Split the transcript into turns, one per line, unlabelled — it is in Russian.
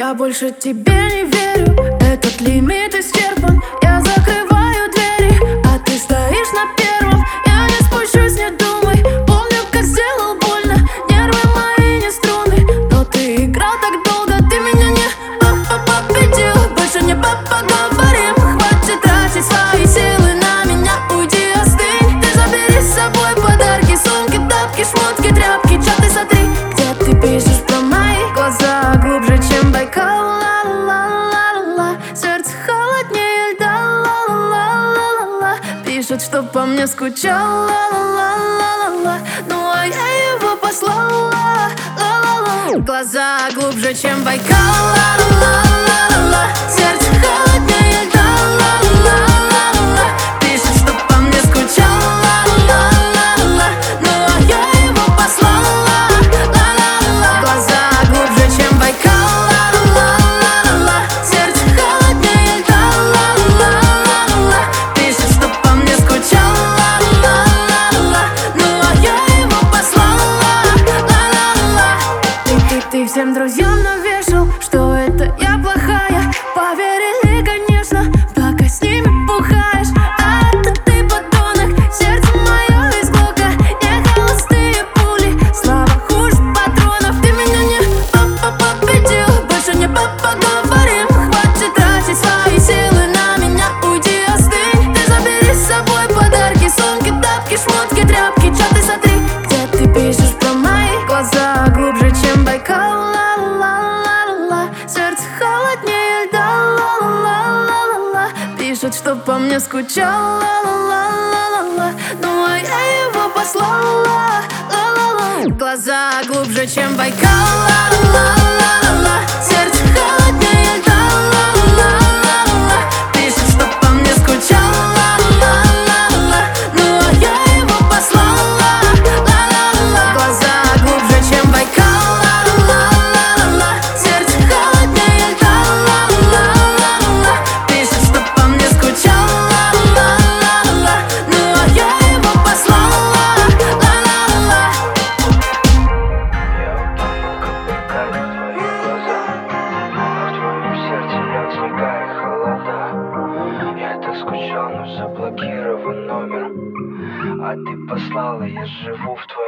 Я больше тебе не верю, этот лимит исчерпан. Я закрываю двери, а ты стоишь на первом. Я не спущусь, не думай, помню, как сделал больно. Нервы мои не струны, но ты играл так долго. Ты меня не победил, больше не поговорим. Хватит тратить свои силы на меня, уйди, остынь. Ты забери с собой подарки, сумки, тапки, шмотки, тряпки. Чаты смотри, где ты пишешь про мои глаза глубже, чем Байкал. Ла-ла-ла-ла-ла, сердце холоднее льда. Ла-ла-ла-ла-ла, пишет, что по мне скучал. Ла-ла-ла-ла-ла, ну а я его послала. Ла-ла-ла, глаза глубже, чем Байкал. Ла-ла-ла-ла-ла, сердце холоднее льда. Ла-ла-ла-ла-ла, пишет, что по мне скучал. Ла-ла-ла-ла-ла, ну а я его послала. Ла-ла-ла, глаза глубже, чем Байкал. Ла-ла-ла-ла-ла, сердце холоднее льда. Ла-ла-ла-ла-ла, пишет, что по мне скучал. Ла-ла-ла-ла, ну а я его послала. Ла-ла-ла, ты всем друзьям навешал, что это я плохая. Поверили, конечно, пока с ними бухаешь. А это ты подонок, сердце мое из глока. Не холостые пули, слава хуже патронов. Ты меня не победил, больше не поговорим. Хватит тратить свои силы на меня, уйди, остынь. Ты забери с собой подарки, сумки, тапки, шмотки, тряпки. Чаты смотри, где ты пишешь про мои глаза глубже, чем Байкал. Ла-ла-ла-ла-ла, сердце холоднее льда. Ла-ла-ла-ла-ла, пишет, что по мне скучал. Ла-ла-ла-ла-ла, ну а я его послала. Ла-ла-ла, глаза глубже, чем Байкал. Ла-ла-ла-ла-ла, сердце холоднее льда. Ла-ла-ла-ла-ла, пишет, что по мне скучал. Ла-ла-ла-ла-ла, ну а я его послала. Ла-ла-ла, глаза глубже, чем Байкал. Ла-ла-ла-ла-ла, сердце холоднее льда. Ла-ла-ла-ла-ла, пишет, что по мне скучал. Ла-ла-ла-ла, ну а я его послала. Ла-ла-ла.
Я утонул, как Байкал, в твоих глазах. А в твоем сердце лед, снега и холода. Я так скучал, но заблокирован номер. А ты послала, я живу в твоем